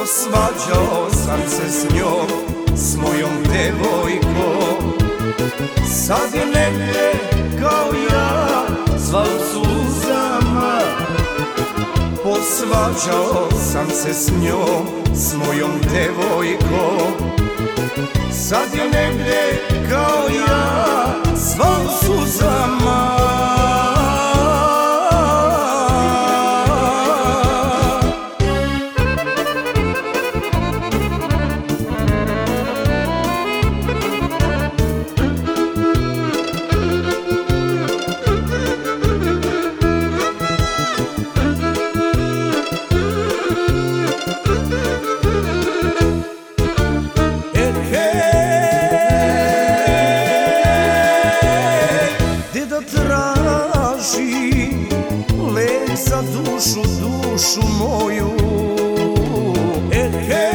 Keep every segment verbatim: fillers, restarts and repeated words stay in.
Posvađao sam se s njom, s mojom devojkom. Sad je negdje kao ja, sva u suzama. Posvađao sam se s njom, s mojom devojkom. Sad je negdje kao ja, sva u suzama. Traži lek za dušu, dušu moju. E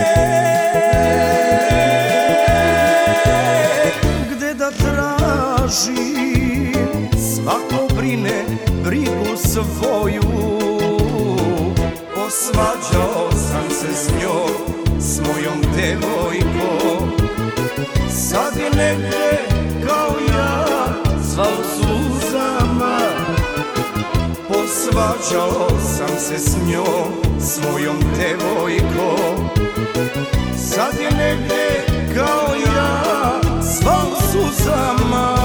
hej, gde da tražim, svako brine brigu svoju. Posvađao sam se s njom, s mojom devojkom. Sad je negdje kao ja, sva u suzama. Posvađao sam se s njom, s mojom devojkom. Sad je negdje kao ja, sva u suzama.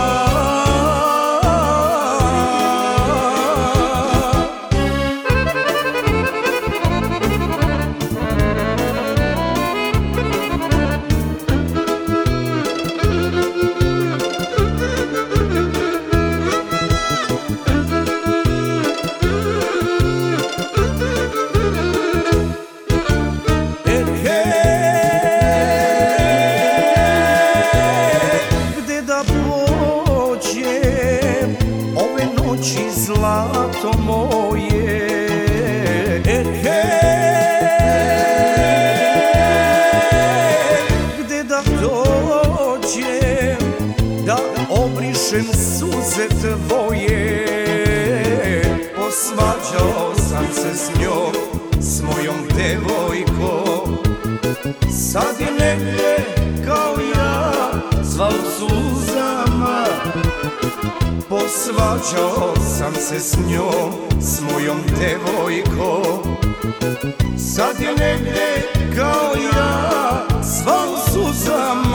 Zlato moje, e hej, gde da dođem, da obrišem suze tvoje. Posvađao sam se s njom, s mojom devojkom. Sad je negdje kao ja, sva u suzama. Posvađao sam se s njom, s mojom devojkom. Sad je negdje kao ja, sva u suzama.